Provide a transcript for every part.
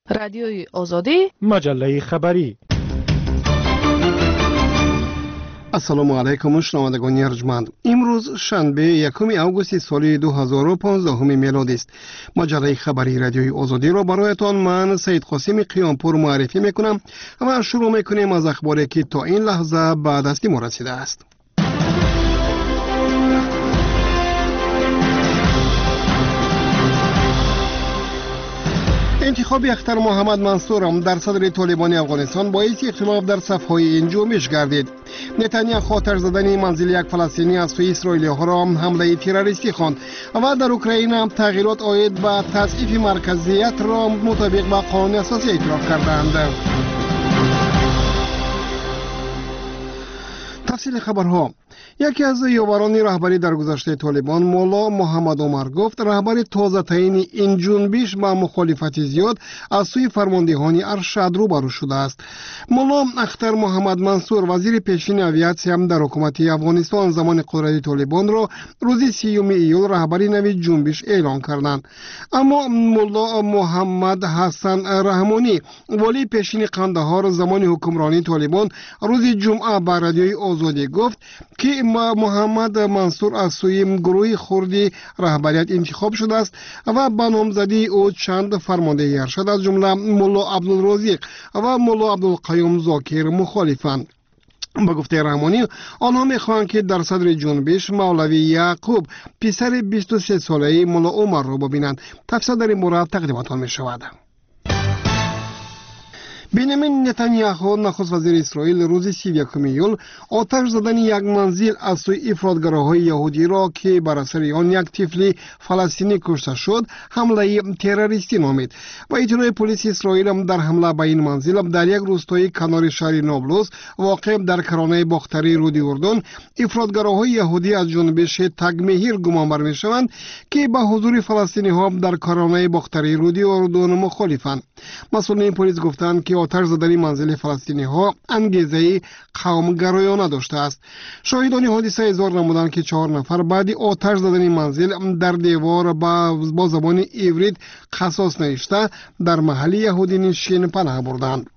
رادیوی آزادی، مجله خبری. السلام علیکم شنوندگان ارجمند. امروز شنبه 1 آگوست سال 2015 میلادی است. مجله خبری رادیوی آزادی را برایتان من سید قاسم قیامپور معرفی میکنم و شروع میکنیم از اخباری که تا این لحظه به دست ما رسیده است. انتخاب اختر محمد منصور در صدر طالبان افغانستان باعث اختلاف در صف‌های این جنبش گردید. نتانیاهو آتش زدن منزل یک فلسطینی از سوی اسرائیلی‌ها را حمله تروریستی خواند و در اوکراین تغییرات عاید به تضعیف مرکزیت را مطابق با قانون اساسی اعتراف کردند. تفصیل خبرها. یکی از یاوران رهبری در گذشته طالبان مولا محمد عمر گفت رهبر تازه تعیین این جنبش با مخالفت زیاد از سوی فرماندهان ارشد روبرو شده است. مولا اختر محمد منصور وزیر پیشین اویاسیا هم در حکومت افغانستان زمان قدرت طالبان را روز 30 ایول رهبری نوی جنبش اعلان کردند. اما مولا محمد حسن رحمانی ولی پیشین قندهار زمان حکمرانی طالبان روز جمعه به رادیوی آزادی گفت که محمد منصور از سوی گروه خردی رهبریت انتخاب شده است و به نامزدی او چند فرمانده ارشد از جمله مولا عبدالرازق و مولا عبدالقیوم زاکر مخالفند. با گفته رحمانی آنها میخواهند که در صدر جنبش مولوی یعقوب پسر 23 ساله مولا عمر را ببینند. تفسیر در این مورد تقدیمتان میشود. بنیامین نتانیاهو نخست وزیر اسرائیل روز 31 ایول آتش زدن یک منزل از سوی افراطگراهای یهودی را که بر اثر آن یک طفل فلسطینی کشته شد حمله تروریستی نامید. و اطلاع پلیس اسرائیل هم در حمله به این منزل در یک روستای کنار شهر نابلس واقع در کرانه باختری رود اردن افراطگراهای یهودی از جنبش تگمهیر گمان بر میشوند که به حضور فلسطینی ها در کرانه باختری رود اردن مخالفند. مسئولین پلیس گفتند که آتش زدن منزل فلسطینی ها انگیزه قومگرایانه داشته است. شاهدان حادثه اظهار نمودند که 4 نفر بعد آتش زدن منزل در دیوار با زبان عبری قصاص نوشته در محل یهودی نشین پناه بردند.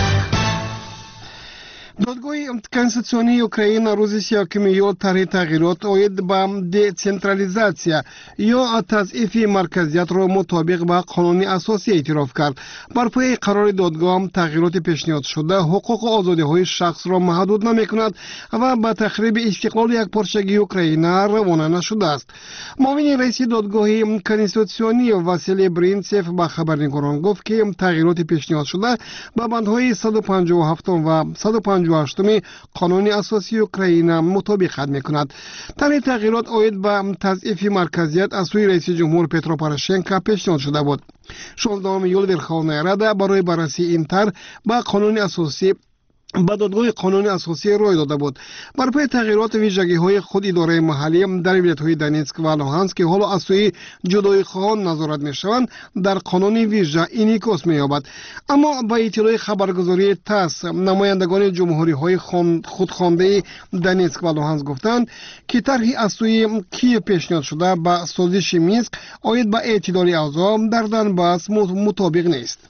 دادگاه کنستیتوسیونی اوکراین روز 31 ایول طرح تغییرات عاید به دسنترالیزاسیا یا تضعیف مرکزیت را مطابق با قانون اساسی اعتراف کرد. بر پایه قرار دادگاه تغییرات پیشنهاد شده حقوق و آزادی‌های شخص را محدود نمی‌کند و به تخریب استقلال یک پارچگی اوکراین روانه نشده است. معاون رئیس دادگاه کنستیتوسیونی واسیلی برینتسف به خبرنگاران گفت که تغییرات پیشنهاد شده به بندهای 157 و 158 قانون اساسی اوکراین مطابقت میکند. طرح تغییرات عاید به تضعیف مرکزیت از سوی رئیس جمهور پترو پوروشنکو پیشنهاد شده بود. 16 ایول ورخوانه رада برای بررسی این طرح به قانون اساسی با دادگاه قانون اساسی رای داده بود. بر پای تغییرات ویژگی‌های خود اداره محلی در ولایت‌های دونتسک و لوهانسک که حالا از سوی جدایی‌خواهان نظارت می‌شوند در قانون ویژه انعکاس می‌یابد. اما با اطلاع خبرگزاری تاس نمایندگان جمهوری‌های خودخوانده دونتسک و لوهانسک گفتند که طرحی از سوی کیف پیشنهاد شده با سازش مینسک عاید به اعتدال اوضاع در دونباس مطابق نیست.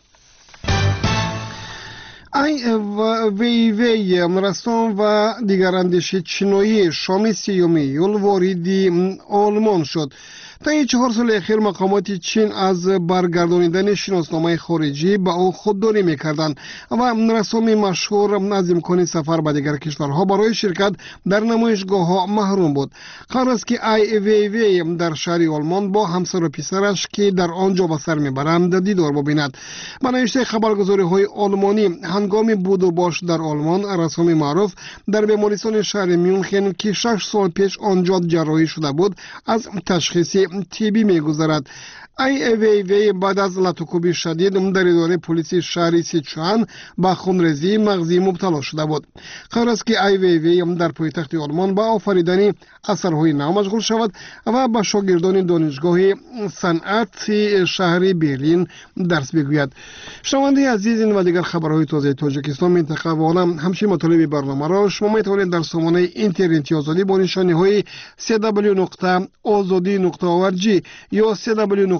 ای وی رسام و دیگر اندیشه چینایی شام 30 ایول وارد آلمان شد. تا 4 سال اخیر مقامات چین از برگردانیدن شناسنامه خارجی به او خودداری میکردند و رسام مشهور از امکان سفر به دیگر کشورها برای شرکت در نمایشگاه ها محروم بود. قرار است که ای وی در شهر آلمان با همسر و پسرش که در آنجا به سر میبرند دیدار ببیند. به نوشته خبرگزاری های آلمانی هنگام بود و باش در آلمان رسام معروف در بیمارستان شهر میونخن که 6 سال پیش آنجا جراحی شده بود از تشخیص تیبی میگذرد. ای وی بعد از لطوکوبی شدید در اداره پلیس شهر سیچوان با خونریزی مغزی مبتلا شده بود. قرار است که ای وی در پایتخت آلمان با آفریدن اثرهای نو مشغول شود و با شاگردان دانشگاه صنعت شهر برلین درس بگوید. شنونده عزیز این و دیگر خبرهای تازه تاجیکستان، منطقه و عالم همچنین مطالب برنامه را شما میتوانید در سامانه اینترنتی آزادی با نشانی های www.azadi.org یا www.azadi.org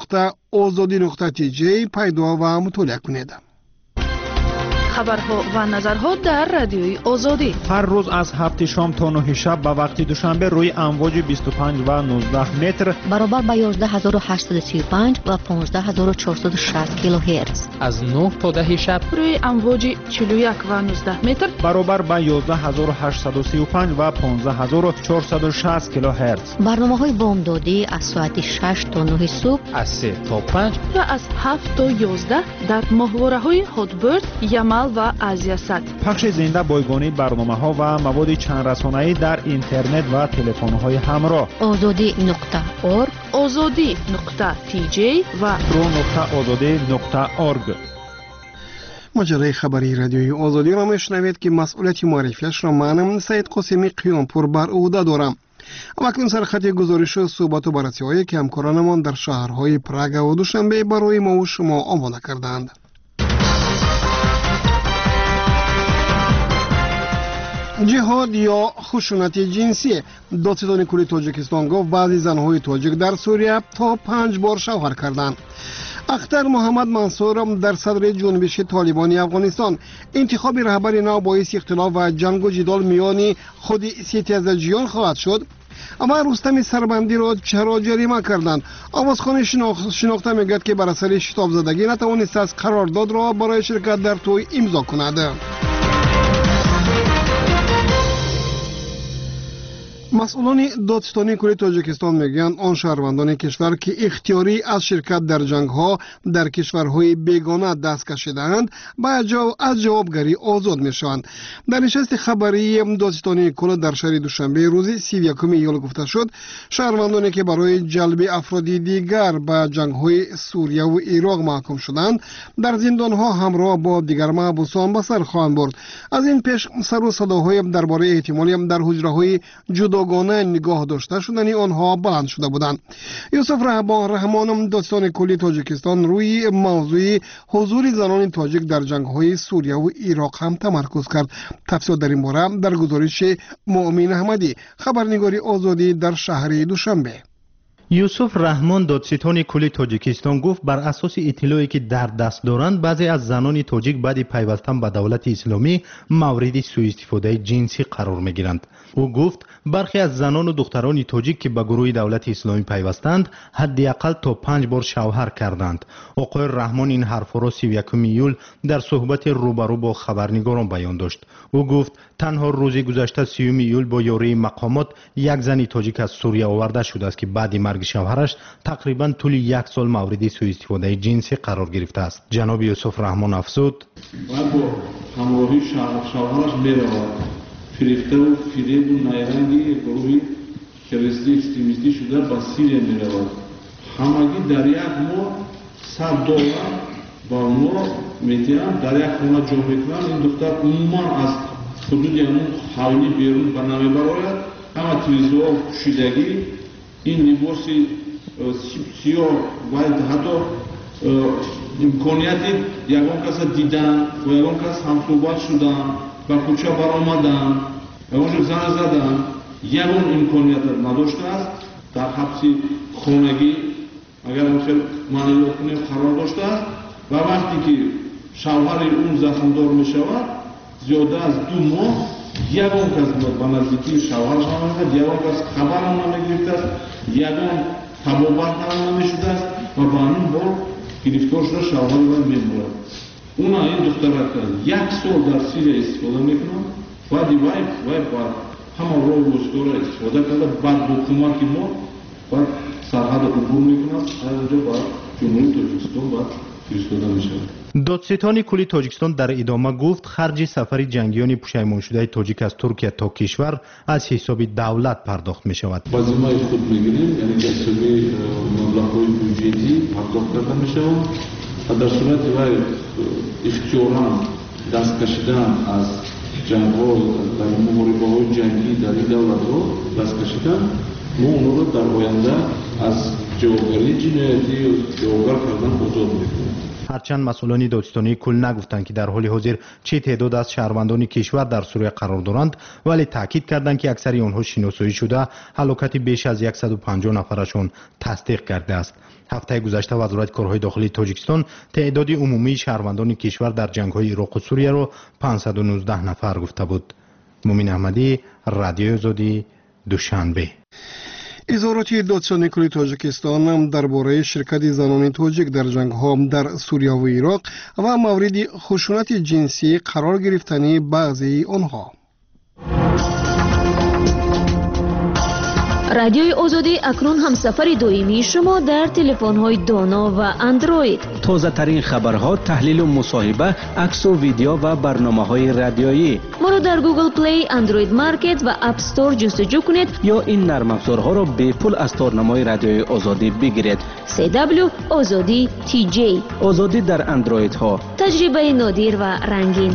www.ozodi.tj پیدا و مطالعه کنید. خبرها و نظرها در رادیوی آزادی هر روز از 7 شام تا 9 شب به وقت دوشنبه روی امواج 25 و 19 متر برابر با 11835 و 15460 کیلوهرتز. از 9 تا 10 شب روی امواج 41 و 19 متر برابر با 11835 و 15460 کیلوهرتز. برنامه‌های بامدادی از ساعت 6 تا 9 صبح، از 3 تا 5 و از 7 تا 11 در ماهواره‌های هاتبرد، یمل و آسیا سات. پخش زنده بایگانی برنامه‌ها و مواد چند رسانه‌ای در اینترنت و تلفن‌های همراه. azodi.org، azodi.tj و pro.azadi.org. مجره خبری رادیوی آزادی را میشنوید که مسئولیت معرفیش را من سید قاسمی قیامپور بر عهده دارم. اکنون سرخط گزارش و صحبت و بررسی‌هایی که همکارانمان در شهرهای پراگ و دوشنبه برای ما و شما آماده کردند. جهاد یا خشونت جنسی. دادستان کلی تاجیکستان گفت بعضی زنهای تاجیک در سوریه تا 5 بار شوهر کردند. اختر محمد منصور در صدر جنبش طالبانی افغانستان: انتخاب رهبر نو باعث اختلاف و جنگ و جدال میان خود ستیزجیان خواهد شد. اما رستم سربندی را چرا جریمه کردند؟ آوازخوان شناخته میگوید که بر اثر شتاب زدگی نتوانست از قرارداد را برای شرکت در توی امضا کند. مسئولان دادستانی کلی تاجیکستان میگویند آن شهروندان کشور که اختیاری از شرکت در جنگ ها در کشورهای بیگانه دست کشیدند از جوابگری آزاد میشوند. در نشست خبری دادستانی کل در شهر دوشنبه روز 31 ایول گفته شد شهروندانی که برای جلب افرادی دیگر به جنگ های سوریه و عراق محکوم شدند در زندان ها همراه با دیگر محبوسان به سر خواهند برد. از این پیش سر و صداهای درباره احتمالی در حجره های جداگانه نگاه داشته شدن آنها بلند شده بودند. یوسف رحمان دادستان کلی تاجیکستان روی موضوع حضور زنان تاجیک در جنگ‌های سوریه و عراق هم تمرکز کرد. تفصیلات در این باره در گزارش مؤمن احمدی، خبرنگاری آزادی در شهر دوشنبه. یوسف رحمان دادستان کلی تاجیکستان گفت بر اساس اطلاعی که در دست دارند بعضی از زنان تاجیک بعد پیوستن به دولت اسلامی مورد سوء استفاده جنسی قرار میگیرند. او گفت برخی از زنان و دختران تاجیک که به گروه دولت اسلامی پیوستند حداقل تا 5 بار شوهر کردند. آقای رحمان این حرف را 31 ایول در صحبت روبرو با خبرنگاران بیان داشت. او گفت تنها روز گذشته 30 ایول با یاری مقامات یک زن تاجیک از سوریه آورده شده است که بعد مرگ شوهرش تقریبا طول 1 سال مورد سوء استفاده جنسی قرار گرفته است. جناب یوسف رحمان افزود: باید با همراهی شوهرش برود. فریفته و فریب و نیرنگی گروهی کریستی اکستریمیستی شده به سیریه میرود. همگی در یک ماه $100 با ما میتونن در یک خانه جا میکنن. این دختر عموما از حدود همون حولی بیرون به نمیبراید. همه تلویزیون پوشیدگی، این لباسی سیاه و حتی امکانیتی یگان کس دیدن و یگان کس همصحبت شدن و کوچه برآمدن یگان زن زدن یگان امکانیت نداشته است. در حبس خانگی اگر خیلی معنی کنیم قرار داشته است و وقتی که شوهر اون زخمدار می شود زیاده از 2 ماه یگان کس به نزدیکی شوهرش نمی‌رسد، یگان کس خبر هم نمی‌گرفته است، یگان تبابت هم نمی‌شده است و به همین بار گرفتار شده شوهر او می‌مرد. اونا این دخترها که 1 سال در سوریه استفاده می‌کنند بعد وای همه راه و اسطوره استفاده کرده بعد با کمک ما بعد سرحد عبور می‌کنند از اونجا بعد جمهوری تاجیکستان بعد فرستاده می‌شود. دادستان کلی تاجیکستان در ادامه گفت خرج سفر جنگیان پشیمان شده تاجیک از ترکیه تا کشور از حساب دولت پرداخت می شود. بازیمای خود میگیریم یعنی حسابی مبلغ‌های بودجه‌ای پرداخت کرده می شود. در صورت وای اختیارا دست کشیدن از جنگ‌ها در مبارزه‌های جنگی در این دولت‌ها دست کشیدن ما اونها را در آینده از جوابگری جنایتی و جوابگر کردن آزاد می‌کنیم. هرچند مسئولان دادستانی کل نگفتند که در حال حاضر چه تعداد از شهروندان کشور در سوریه قرار دارند، ولی تاکید کردند که اکثر آنها شناسایی شده، هلاکت بیش از 150 نفرشون تصدیق کرده است. هفته گذشته وزارت کارهای داخلی تاجیکستان تعداد عمومی شهروندان کشور در جنگ‌های عراق و سوریه را 519 نفر گفته بود. مومن احمدی، رادیو آزادی، دوشنبه. اظهارات دادستانی کل تاجیکستان درباره شرکت زنان تاجیک در جنگ‌ها در سوریه و عراق و مورد خشونت جنسی قرار گرفتن بعضی آنها. رادیوی آزادی اکنون همسفر دائمی شما در تلفن‌های دانا و اندروید. تازه ترین خبرها، تحلیل و مصاحبه، عکس و ویدیو و برنامه‌های رادیویی. ما رو در گوگل پلی، اندروید مارکت و اپ استور جستجو کنید یا این نرم افزارها را به پول از تارنمای رادیوی آزادی بگیرید. CW آزادی TJ. آزادی در اندروید ها. تجربه نادر و رنگین.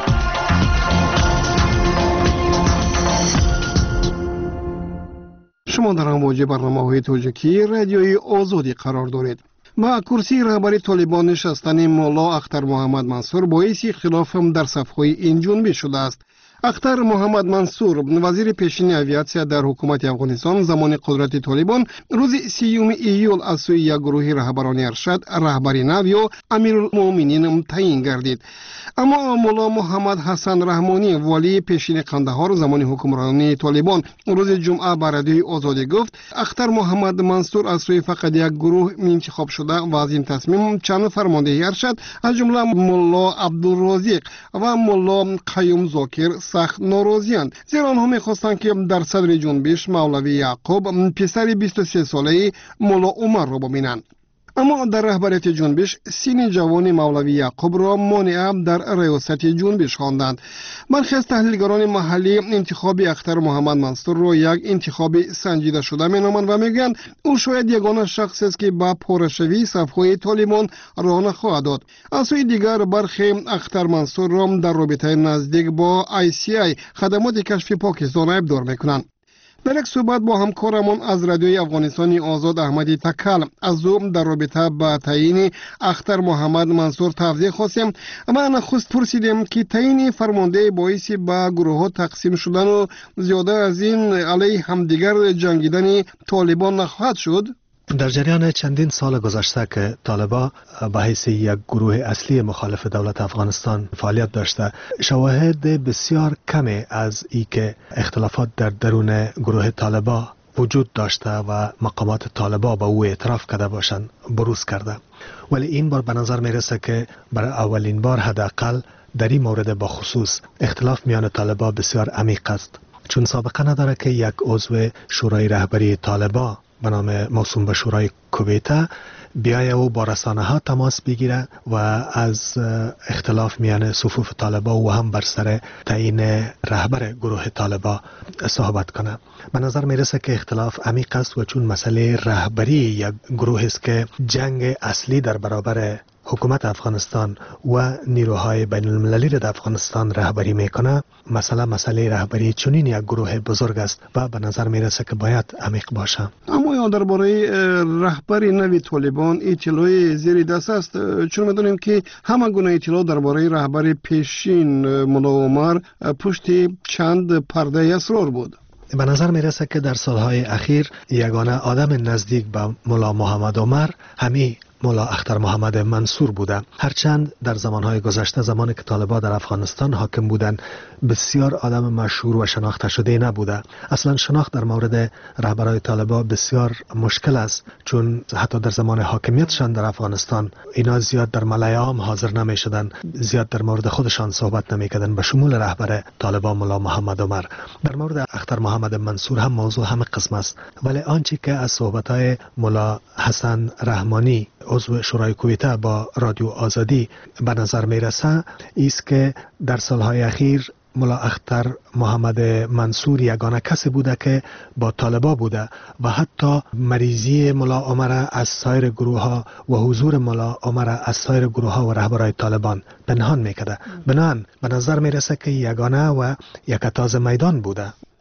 شما در امواج برنامه‌های تاجیکی رادیوی آزادی قرار دارید. با کرسی رهبری طالبان نشستن مولا اختر محمد منصور باعث اختلاف در صف‌های این جنبش شده است. اختر محمد منصور وزیر پیشین اویاسیا در حکومت افغانستان زمان قدرت طالبان روز 30 ایول از سوی یک گروه رهبران ارشد رهبری نو یا امیرالمومنین تعیین گردید. اما مولا محمد حسن رحمانی والی پیشین قندهار زمان حکمرانی طالبان روز جمعه بر رادیوی آزادی گفت اختر محمد منصور از سوی فقط یک گروه انتخاب شده و از این تصمیم چند فرمانده ارشد از جمله مولا عبدالرازق و مولا قیوم زاکر سخت ناراضی‌اند، زیرا آنها می‌خواستند که در صدر جنبش مولوی یعقوب پسر 23 ساله مولا عمر را ببینند. اما در رهبریت جنبش سین جوان مولوی یعقوب را مانع در ریاست جنبش خواندند. برخی از تحلیلگران محلی انتخاب اختر محمد منصور را یک انتخاب سنجیده شده می‌نامند و میگویند او شاید یگانه شخص است که با پاره‌شوی صف‌های طالبان راه نخواهد داد. از سوی دیگر برخی اختر منصور را در رابطه نزدیک با ICI خدمات کشف پاکستان ابدار می‌کنند. در یک صحبت با همکارمان از رادیوی افغانستانی آزاد احمدی تکل از او در رابطه با تعیین اختر محمد منصور توضیح خواستیم و نخست پرسیدیم که تعیین فرمانده باعث با گروه ها تقسیم شدن و زیاده از این علیه همدیگر جنگیدن طالبان نخواهد شد. در جریان چندین سال گذشته که طالبان به حیث یک گروه اصلی مخالف دولت افغانستان فعالیت داشته، شواهد بسیار کمی از ای که اختلافات در درون گروه طالبان وجود داشته و مقامات طالبان به او اعتراف کرده باشند بروز کرده. ولی این بار به نظر میرسه که برای اولین بار حداقل در این مورد با خصوص اختلاف میان طالبان بسیار عمیق است، چون سابقه نداره که یک عضو شورای رهبری طالبان به نام موسوم به شورای کویت بیایه و با رسانه ها تماس بگیره و از اختلاف میان صفوف طالبان و هم بر سر تعیین رهبر گروه طالبان صحبت کنه. به نظر میرسه که اختلاف عمیق است و چون مسئله رهبری یک گروه است که جنگ اصلی در برابر حکومت افغانستان و نیروهای بین المللی را در افغانستان رهبری میکنه، مسئله رهبری چنین یک گروه بزرگ است و به نظر میرسه که باید عمیق باشه. اما یا درباره رهبری نوی طالبان اطلاعی زیر دست است، چون میدونیم که همه گونه اطلاع درباره رهبر پیشین مولا عمر پشت چند پرده اسرار بود. به نظر میرسه که در سالهای اخیر یگانه آدم نزدیک به مولا محمد عمر همین مولا اختر محمد منصور بوده. هرچند در زمانهای گذشته، زمانی که طالبان در افغانستان حاکم بودند، بسیار آدم مشهور و شناخته شده نبوده. اصلا شناخت در مورد رهبرای طالبان بسیار مشکل است، چون حتی در زمان حاکمیتشان در افغانستان اینا زیاد در ملأ عام حاضر نمی شدن، زیاد در مورد خودشان صحبت نمی کردن، به شمول رهبر طالبان مولا محمد عمر. در مورد اختر محمد منصور هم موضوع همه قسم است، ولی آنچه که از صحبت‌های مولا حسن رحمانی عضو شورای کویت با رادیو آزادی به نظر میرسه است که در سالهای اخیر مولا اختر محمد منصور یگانه کسی بوده که با طالبان بوده و حتی مریضی مولا عمر از سایر گروه ها و حضور مولا عمر از سایر گروه ها و رهبرای طالبان پنهان میکرده. بنابراین به نظر میرسه که یگانه و یک تاز میدان بوده.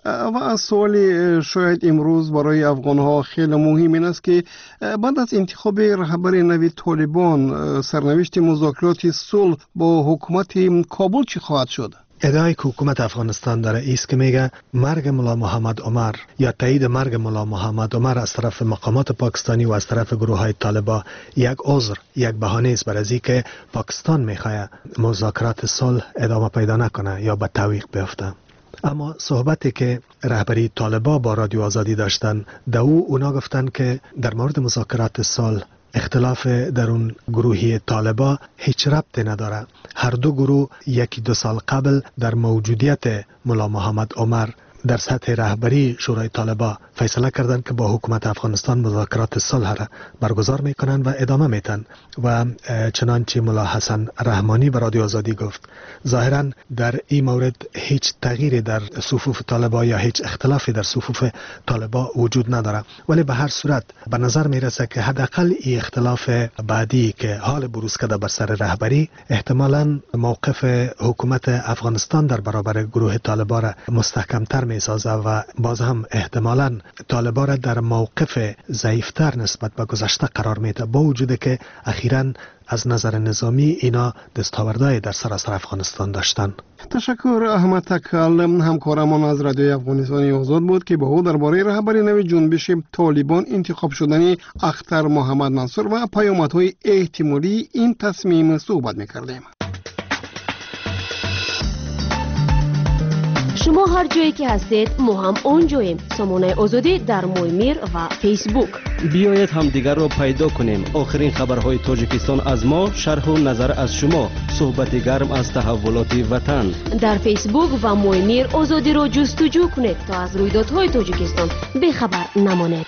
و از سوالی شاید امروز برای افغانها خیلی مهم این است که بعد از انتخاب رهبر نوی طالبان سرنوشت مذاکرات صلح با حکومت کابل چی خواهد شد؟ ادعای که حکومت افغانستان داره ایست که میگه مرگ ملا محمد عمر یا تایید مرگ ملا محمد عمر از طرف مقامات پاکستانی و از طرف گروه های طالبان یک عذر، یک بهانه است برای اینکه پاکستان میخواد مذاکرات صلح ادامه پیدا نکنه یا به تعویق بیفته. اما صحبتی که رهبری طالبان با رادیو آزادی داشتن اونا گفتن که در مورد مذاکرات صلح اختلاف در اون گروهی طالبان هیچ ربطی نداره. هر دو گروه یکی 2 سال قبل در موجودیت ملا محمد عمر در سطح رهبری شورای طالبان فیصله کردند که با حکومت افغانستان مذاکرات صلح را برگزار میکنند و ادامه میتن و چنانچه ملا حسن رحمانی به رادیو آزادی گفت ظاهرا در این مورد هیچ تغییری در صفوف طالبان یا هیچ اختلافی در صفوف طالبان وجود نداره، ولی به هر صورت به نظر میرسه که حداقل این اختلاف بعدی که حال بروز کرده بر سر رهبری احتمالاً موقف حکومت افغانستان در برابر گروه طالبان را مستحکمتر میسازه و باز هم احتمالاً طالبان را در موقف ضعیفتر نسبت به گذشته قرار میده، با وجود که اخیراً از نظر نظامی اینا دستاوردهای در سراسر افغانستان داشتن. تشکر احمد تکل، همکارمان از رادیوی افغانستان آزاد بود که با او درباره رهبری نوی جنبش طالبان انتخاب شدن اختر محمد منصور و پیامدهای احتمالی این تصمیم صحبت میکردیم. شما هر جایی که هستید ما هم اونجاییم. سامانه آزادی در مویمیر و فیسبوک. بیایید همدیگر را پیدا کنیم. آخرین خبرهای تاجیکستان از ما، شرح و نظر از شما، صحبت گرم از تحولات وطن. در فیسبوک و مویمیر آزادی را جستجو کنید تا از رویدادهای تاجیکستان بخبر نمانید.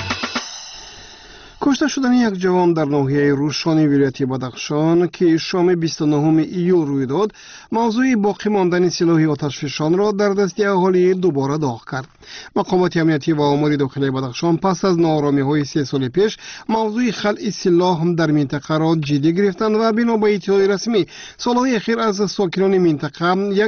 کشته شدن یک جوان در ناحیه روشانی ولایت بدخشان که شام 29 ایول روی داد موضوع باقی ماندن سلاح آتشفشان را در دست اهالی دوباره داغ کرد. مقامات امنیتی و امور داخلی بدخشان پس از ناآرامی‌های 3 سال پیش موضوع خلع سلاح در منطقه را جدی گرفتند و بنا به اطلاع رسمی سالهای اخیر از ساکنان منطقه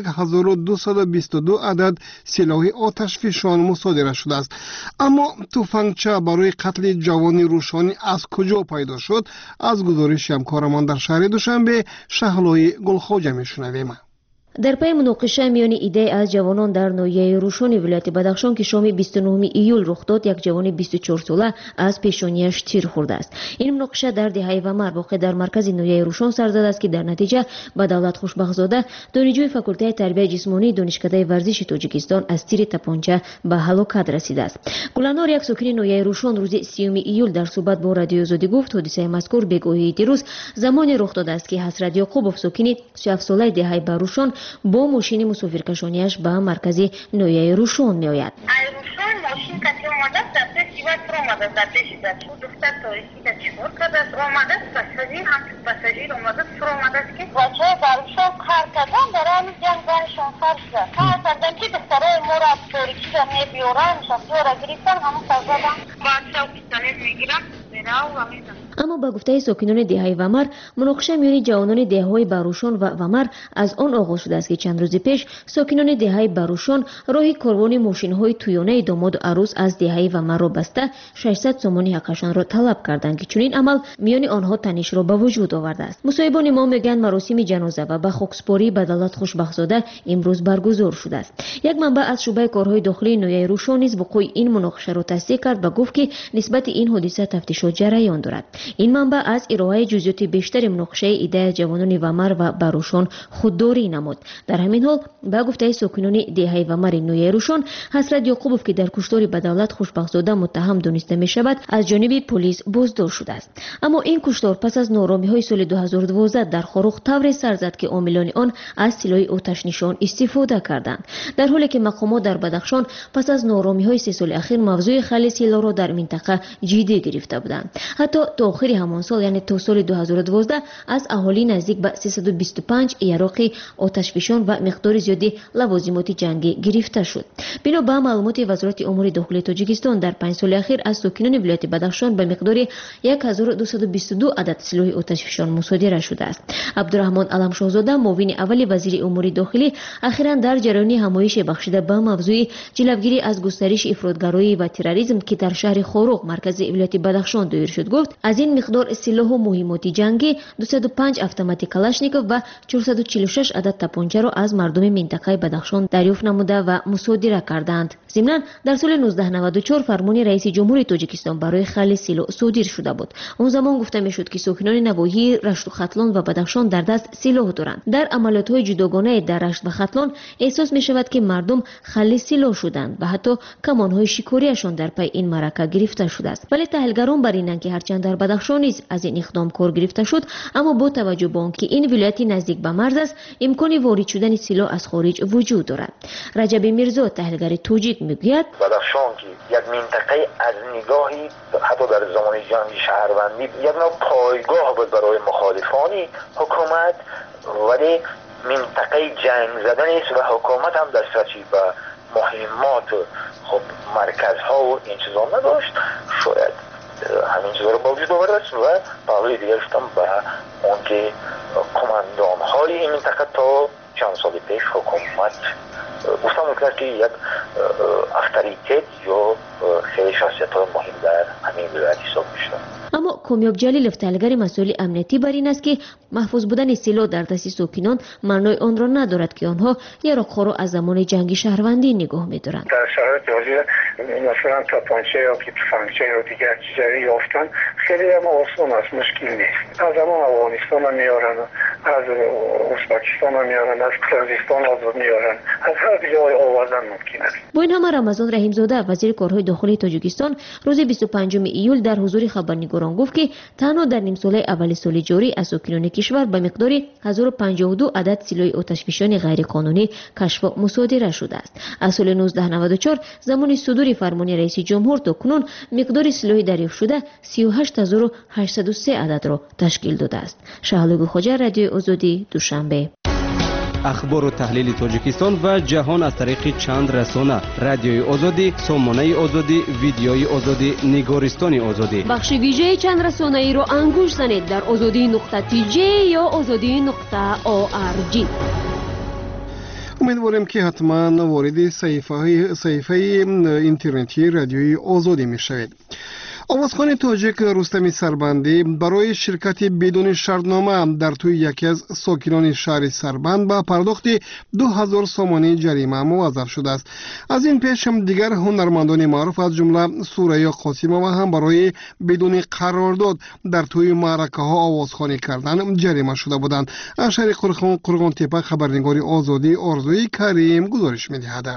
1222 عدد سلاح آتشفشان مصادره شده است. اما تفنگچه برای قتل جوان روشانی از کجا پیدا شد؟ از گزارش همکارمان در شهر دوشنبه شهلای گلخواجه میشنویم. در پی مناقشه میان ایده از جوانان در ناحیه روشانی ولایت بدخشان که شام 29 ایول رخ داد، یک جوان 24 ساله از پیشانیش تیر خورده است. این مناقشه در دهه ومر واقع در مرکز ناحیه روشان سر زده است که در نتیجه به دولت خوشبخت‌زاده دانشجوی فاکولته تربیت جسمانی دانشکده ورزش تاجیکستان از تیر تپانچه به هلاکت رسیده است. گلنار، یک ساکن ناحیه روشان، روز 30 ایول در صحبت با رادیو آزادی گفت حادثه مذکور بگاهی دیروز زمانی رخ داده است که حضرت یعقوب ساکن 37 ساله دهه روشان با ماشین مسافرکشانیش به مرکز ناحیه روشان می آید. روشان ماشین کسی آمده است در پیش دیوار پر آمده است، در پیش در چون دختر تاریخی در چیکار کرده است آمده است، پساژیر هم پساژیر آمده است پر آمده است که بچه در روشان کار کردن در همین جنگ زنشان خرج کرد کار کردن که دخترهای ما را تاریخی را می بیارن شخصی را گریفتن همون سرزدن بچه و پیستانیت می گیرن میره و میزن. اما با گفته ساکنان دهه ومر مناقشه میان جوانان دهه‌های بروشان و ومر از آن آغاز شده است که چند روز پیش ساکنان دهه بروشان راهی کاروان ماشین‌های تویانه داماد و عروس از دهه ومر را بسته 600 سومانی حقشان را طلب کردند که چنین عمل میان آنها تنش را به وجود آورده است. مصاحبان ما میگن مراسم جنازه و به خاکسپاری به دولت خوشبخت‌زاده امروز برگزار شده است. یک منبع از شعبه کارهای داخلی ناحیه روشان نیز وقوع این مناقشه را تصدیق کرد و گفت که نسبت این حادثه تفتیشات جریان دارد. این منبع از ارائه جزئیات بیشتر مناقشه ایده جوانان ومر و بروشان خودداری نمود. در همین حال با گفته ساکنان دهه ومر ناحیه روشان، حضرت یعقوبوف که در کشتار به دولت خوشبخت‌زاده متهم دانسته می شود از جانب پلیس بازداشت شده است. اما این کشتار پس از ناآرامی‌های سال 2012 در خاروخ طوری سر زد که عاملان آن از سلاح آتش نشان استفاده کردند، در حالی که مقامات در بدخشان پس از ناآرامی‌های 3 سال اخیر موضوع خلع سلاح را در منطقه جدی گرفته بودند. حتی تا آخر همان سال یعنی تا سال 2012 از اهالی نزدیک به 325 یراق آتشفشان و مقدار زیادی لوازمات جنگی گرفته شد. بنا به معلومات وزارت امور داخلی تاجیکستان در 5 سال اخیر از ساکنان ولایت بدخشان به مقدار 1222 عدد سلاح آتشفشان مصادره شده است. عبدالرحمن علمشاهزاده معاون اول وزیر امور داخلی اخیراً در جریان همایش بخشیده به موضوع جلوگیری از گسترش افراطگرایی و تروریسم که در شهر خاروق مرکز ولایت بدخشان دایر شد گفت از این مقدار سلاح و مهمات جنگی 205 اتومات کلاشنیکوف و 446 عدد تپانچه را از مردم منطقه بدخشان دریافت نموده و مصادره کردند. ضمناً در سال 1994 فرمان رئیس جمهور تاجیکستان برای خلع سلاح صادر شده بود. اون زمان گفته میشد که ساکنان نواحی رشت و ختلان و بدخشان در دست سلاح دارند. در عملیات‌های جداگانه در رشت و ختلان احساس می شود که مردم خلع سلاح شدند و حتی کمان‌های شکاریشان در پی این معرکه گرفته شده است. ولی تحلیلگران بر اینند که هرچند در بدخشان نیز از این اقدام کار گرفته شد، اما با توجه به آنکه این ولایت نزدیک به مرز است، امکان وارد شدن سلاح از خارج وجود دارد. رجب میرزا تحلیلگر تاجیک میگوید بدخشان که یک منطقه از نگاهی حتی در زمان جنگ شهروندی یک نوع پایگاه بود برای مخالفانی حکومت، ولی منطقه جنگ زدن است و حکومت هم دسترسی به مهمات خب مرکزها و این چیزا نداشت. شاید همین چیزا رو با وجود آورد و پاوی دیگه شدم به اون که کماندان های این منطقه تا چند سال پیش حکومت گفتم میکنه که یک اختریتت یا خیلی شخصیت های مهم در همین ولایت حساب میشن. اما کامیاب جلیلوف تحلیلگر مسائل امنیتی بر این است که محفوظ بودن سلاح در دست ساکنان معنای آن را ندارد که آنها یراق‌ها را از زمان جنگ شهروندی نگاه می‌دارند. در شرایط حاضر مثلا تپانچه یا تفنگچه یا دیگر چیزایی یافتن خیلی هم آسان است، مشکل نیست. از زمان افغانستان هم میارن، از ازبکستان هم میارن، از قزاقستان هم میارن، از هر جای آوردن ممکن است. با این همه رمضان رحیمزاده وزیر کارهای داخلی تاجیکستان روز 25 ایول در حضور خبرنگاران گفت که تنها در نیم ساله اول سال جاری از ساکنان کشور به مقدار 1052 عدد سلاح آتشفشان غیرقانونی کشف و مصادره شده است. از سال 1994 زمان صدور فرمان رئیس جمهور تا کنون مقدار سلاح دریافت شده 38803 عدد را تشکیل داده است. شهلوگ خواجه، رادیو آزادی، دوشنبه. اخبار و تحلیل تاجیکستان و جهان از طریق چند رسانه: رادیوی آزادی، سامانه آزادی، ویدیوی آزادی، نگارستان آزادی. بخش ویژه چند رسانه ای را انگوش زنید در azadi.tj یا azadi.org. امیدواریم که حتما وارد صفحه اینترنتی رادیوی آزادی میشوید. آوازخوان تاجیک رستمی سربندی برای شرکت بدون شرطنامه در توی یکی از ساکنان شهر سربند با پرداخت 2000 سامانی جریمه موظف شده است. از این پیش هم دیگر هنرمندان معروف از جمله سوریا قاسمова هم برای بدون قرارداد در توی معرکه ها آوازخوانی کردن جریمه شده بودند. از شهر قرغان تپه خبرنگار آزادی آرزوی کریم گزارش می‌دهد.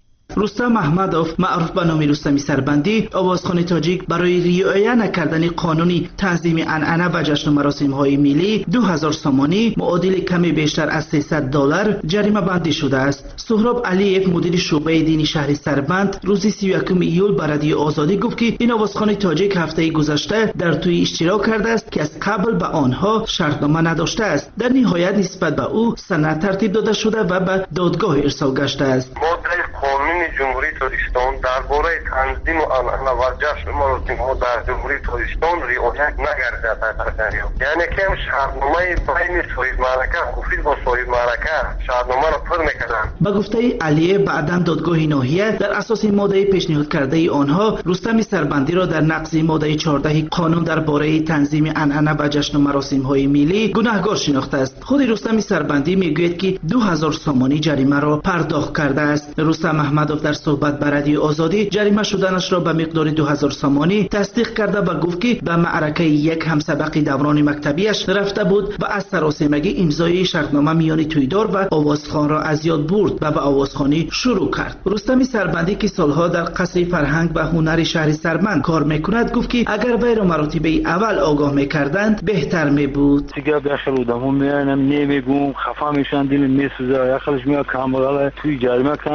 رستم احمدوف معروف به نام رستمی سربندی آوازخوان تاجیک برای رعایت نکردن قانونی تنظیم عنعنه و جشن و مراسم های ملی 2000 سامانی معادل کمی بیشتر از $300 جریمه بندی شده است. سهراب علیف مدیر شعبه دینی شهر سربند روز 31 ایول به رادیو آزادی گفت که این آوازخوان تاجیک هفته گذشته در توی اشتراک کرده است که از قبل به آنها شرطنامه نداشته است. در نهایت نسبت به او سند ترتیب داده شده و به دادگاه ارسال گشته است. قانون جمهوری تاجیکستان درباره تنظیم و عنعنه و جشن و مراسم‌ها در جمهوری تاجیکستان رعایت نگردد. یعنی که شرطنامه بین صاحب معرکه خصوص با صاحب معرکه شرطنامه را پر می‌کردند. به گفته علیه بعداً دادگاه ناحیه در اساس ماده پیشنهاد کرده آنها رستم سربندی را در نقض ماده 14 قانون درباره تنظیم عنعنه و جشن و مراسم‌های ملی گناهکار شناخته است. خود رستم سربندی میگوید که 2000 سامانی جریمه را پرداخت کرده است. رستم احمدوف در صحبت با رادیو آزادی جریمه شدنش را به مقدار 2000 سامانی تصدیق کرده و گفت که به معرکه یک همسبق دوران مکتبیش رفته بود و از سراسیمگی امضای شرطنامه میان تویدار و آوازخوان را از یاد برد و به آوازخوانی شروع کرد. رستم سربندی که سالها در قصر فرهنگ و هنر شهر سربند کار میکند گفت که اگر وی را مراتب اول آگاه میکردند بهتر میبود. دیگه داخل بودم میانم نمیگم خفا میشن دل میسوزه اخرش میاد کاملا توی جریمه کردن همسی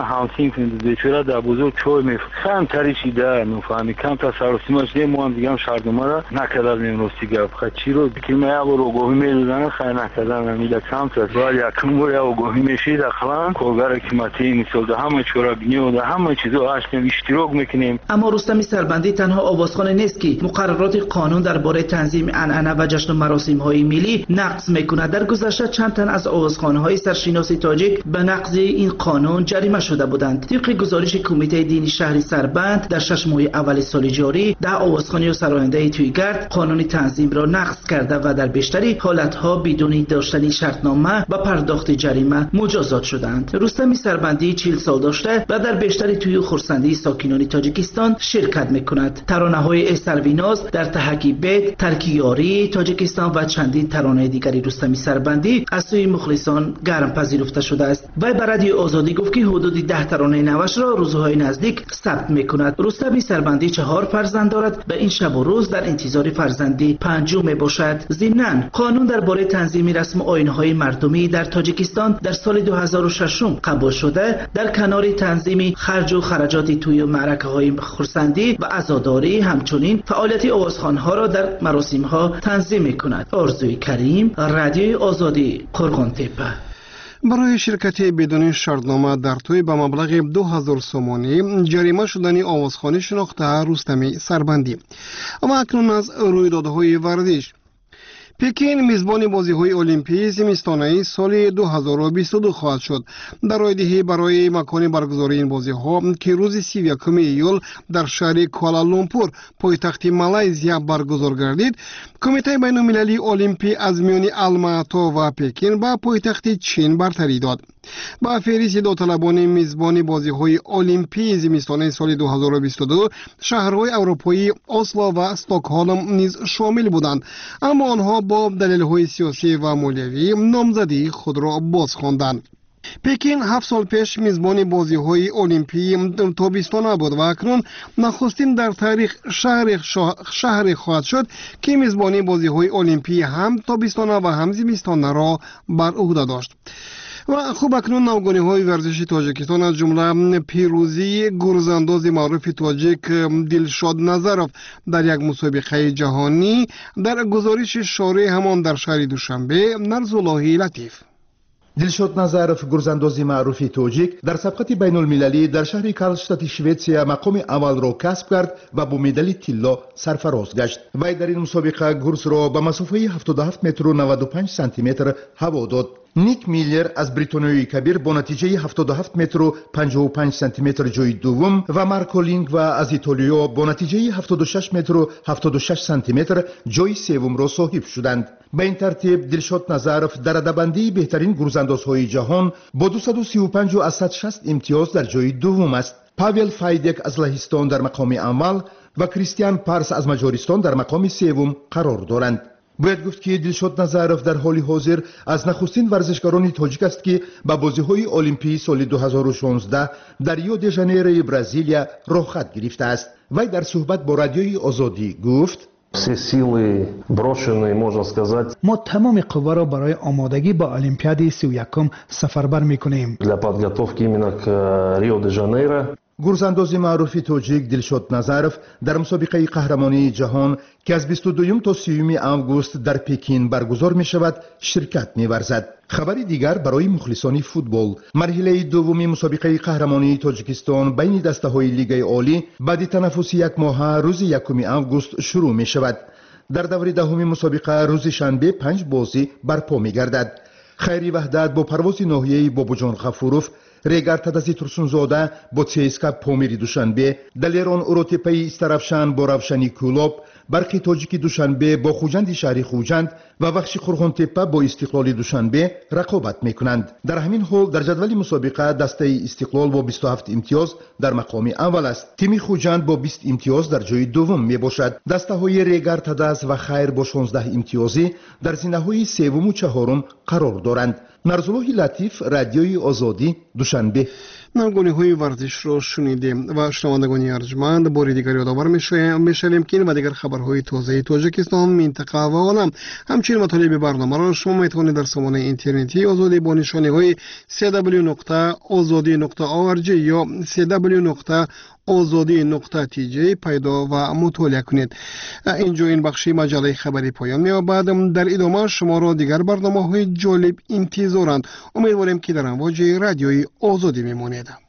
میکنید بیچاره در بزرگ چای میفهم تریشی در نفهمی کم تصرفی ماش نیم هم دیگه هم شردومه را نکدر میمرستی گفت خود چی رو بکنیم یا برو آگاهی میدودن خیلی نکدر نمیده کم تست ولی یکم بر یا آگاهی میشید اخلا کارگر حکومتی مثل ده همه چراغنی و ده همه چیزو اشتیم اشتراک میکنیم. اما رستم سربندی تنها آوازخوان نیست که مقررات قانون درباره تنظیم عنعنه و جشن و مراسم های ملی نقض میکند. در گذشته چند تن از آوازخوان‌های های سرشناسی تاجیک به نقض این قانون جریمه شده بودند. طبق گزارش کمیته دینی شهر سربند در 6 ماه اول سال جاری 10 آوازخوانی و سراینده تویگرد قانون تنظیم را نقض کرده و در بیشتری حالتها بدون داشتن شرطنامه و پرداخت جریمه مجازات شدند. رستم سربندی 40 سال داشته و در بیشتری توی خرسندی ساکنان تاجیکستان شرکت میکند. ترانه‌های سرویناز در تحکی بیت، ترکیاری تاجیکستان و چندین ترانه دیگری رستم سربندی از سوی مخلصان گرم پذیرفته شده است. وی بر رادیو آزادی گفت که حدود 10 ترانه نوش را روزهای نزدیک ثبت میکند. رستم سربندی 4 فرزند دارد. به این شب و روز در انتظار فرزندی پنجم می باشد. ضمناً قانون درباره تنظیم رسم آیین‌های مردمی در تاجیکستان در سال 2006 قبول شده. در کنار تنظیم خرج و خراجات توی معرکه‌های خرسندی و عزاداری همچنین فعالیت آوازخوان‌ها را در مراسم‌ها تنظیم میکند. آرزوی کریم، رادیو آزادی، قرغن‌تپه. برای شرکت بدون شرطنامه در توی به مبلغ 2000 سومانی جریمه شدن آوازخوانی شناخته رستم سربندی. اما اکنون از رویدادهای ورزش. پکین میزبان بازی‌های المپیک زمستانه سال 2022 خواهد شد. در رایدهی برای مکان برگزاری این بازی‌ها که روز 31 ایول در شهر کوالالامپور پایتخت مالایزیا برگزار گردید، کمیته بین‌المللی المپیک از میان الماتا و پکین به پایتخت چین برتری داد. با فهرست داوطلبان میزبان بازی‌های المپیک زمستانه سال 2022 شهرهای اروپایی اسلو و استکهلم نیز شامل بودند، اما آنها با دلایل سیاسی و مالیوی نامزدی خود را بازخواندند. پکین 7 سال پیش میزبان بازی‌های المپیک تابستانه بود و اکنون نخستین در تاریخ شهر خواهد شد که میزبانی بازی‌های المپیک هم تابستانه و هم زمستانه را بر عهده داشت. و خوب اکنون نوگانی‌های ورزشی تاجیکستان از جمله پیروزی گرزانداز معروف تاجیک دلشاد نظرف در یک مسابقه جهانی در گزارش شارع همان در شهر دوشنبه نرزاللهی لطیف. دلشاد نظرف گرزاندازی معروف تاجیک در سبقت بین المللی در شهر کارلشتات شویتسیا مقام اول را کسب کرد و با مدال طلا سرفراز گشت. وی در این مسابقه گرز را به مسافه 77 متر و 95 سانتی متر هوا داد. نیک میلر از بریتانیایی کبیر با نتیجه 77 متر و 55 سانتی متر جای دوم و مارکو لینگ و از ایتالیا با نتیجه 76 متر و 76 سانتی متر جای سوم را صاحب شدند. به این ترتیب دلشاد نظرف در رده‌بندی بهترین گرزاندازهای جهان با 235 و 160 امتیاز در جای دوم است. پاول فایدک از لهستان در مقام اول و کریستیان پارس از مجارستان در مقام سوم قرار دارند. باید گفت که دلشاد نظرف در حال حاضر از نخستین ورزشکاران تاجیک است که به بازی‌های المپیک سال 2016 در ریو دی ژانیرو برزیلیا رخصت گرفته است. وی در صحبت با رادیوی آزادی گفت: ما تمام قوا را برای آمادگی با المپیاد 31 سفربر می‌کنیم. گرزانداز معروف تاجیک دلشاد نظرف در مسابقه قهرمانی جهان که از 22 تا 30 آگوست در پکین برگزار می شود شرکت می ورزد. خبری دیگر برای مخلصان فوتبال: مرحله دوم مسابقه قهرمانی تاجیکستان بین دسته های لیگ عالی بعد تنفس یک ماه روز 1 آگوست شروع می شود. در دوره دهم مسابقه روز شنبه 5 بازی برپا می گردد. خیری وحدت با پرواز ناحیه‌ای بابوجان غفوروف، ریگار تدازی ترسونزاده با CSKA پامیری دوشنبه، دلیران اوروتپی استرافشان با روشنی کولوب، برقی تاجیکی دوشنبه با خوجند شهری خوجند و بخش قرغن‌تپه با استقلال دوشنبه رقابت میکنند. در همین حال در جدول مسابقه دسته استقلال با 27 امتیاز در مقام اول است. تیم خوجند با 20 امتیاز در جای دوم می باشد. دسته های ریگار تداز و خیر با 16 امتیازی در زینه های سوم و چهارم قرار دارند. نرزالله لطیف، رادیوی آزادی، دوشنبه. نمگونی های ورزش رو شنیدیم و شنوندگان ارجمند باری دیگر یادآور میشویم که این و دیگر خبرهای تازه تاجیکستان، منطقه و عالم همچنین مطالب برنامه را شما میتوانید در سامانه اینترنتی آزادی با نشانی های www.azadi.org یا www.azadi.tj پیدا و مطالعه کنید. اینجا این بخشی مجله خبری پایان می‌یابد. در ادامه شما را دیگر برنامه‌های جالب انتظارند. امیدواریم که در امواج رادیوی آزادی میمانید.